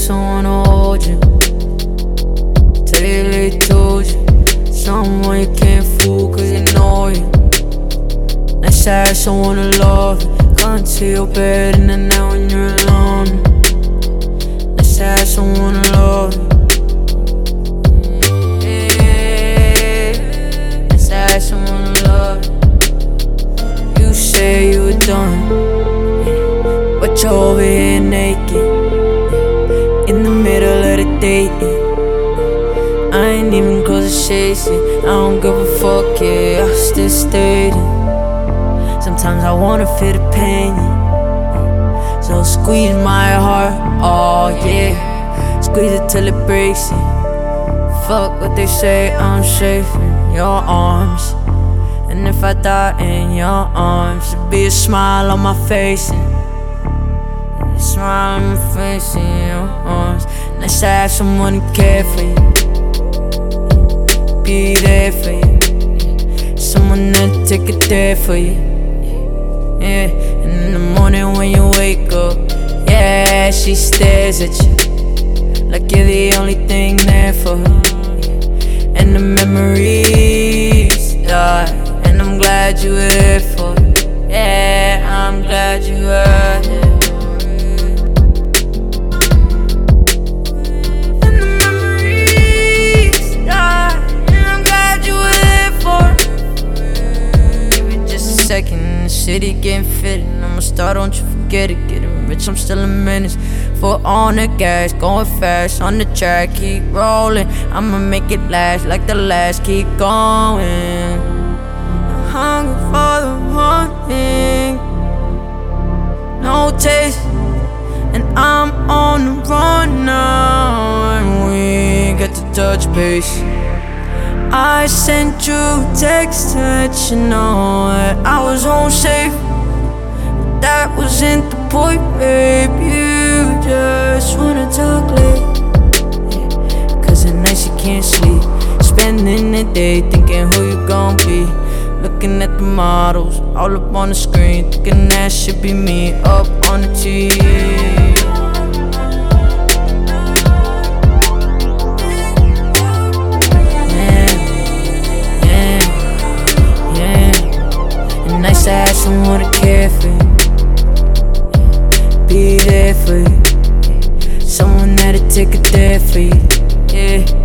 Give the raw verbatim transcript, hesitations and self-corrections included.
someone to hold you. Tell you they told you. Someone you can't fool cause they know you. Nice to have someone to love you. Come to your bed in the night when you're alone. Nice to have someone to love you. Yeah. Nice to have someone to love you. You say you were done, but you're over here naked, in the middle of the date. I ain't even close to chasing. I don't give a fuck, yeah, I still stayed. Sometimes I wanna feel the pain, yeah. So squeeze my heart, oh yeah. Squeeze it till it breaks, yeah. Fuck what they say, I'm safe in your arms. And if I die in your arms, there'll be a smile on my face, yeah. A smile on my face in your arms. Nice to have someone to care for you, be there for you. Someone that'll take it there for you. Yeah, and in the morning when you wake up, yeah, she stares at you like you're the only thing there for her. And the memories die, and I'm glad you were there for her. Yeah, I'm glad you were there. And the memories die, and I'm glad you were there for her. Give it just a second. The city getting fitted, I'ma start, don't you forget it. Getting rich, I'm still a menace. Foot on the gas, going fast on the track, keep rolling. I'ma make it last like the last, keep going. I'm hungry for the one thing, no taste, and I'm on the run now, and we ain't got to touch base. I sent you a text to let you know that I was home safe, but that wasn't the point, babe. You just wanna talk late, yeah. Cause at night you can't sleep, spending the day thinking who you gon' be. Looking at the models all up on the screen, thinking that should be me up on the T V. Nice to have someone to care for you, be there for you. Someone that'll take it there for you, yeah.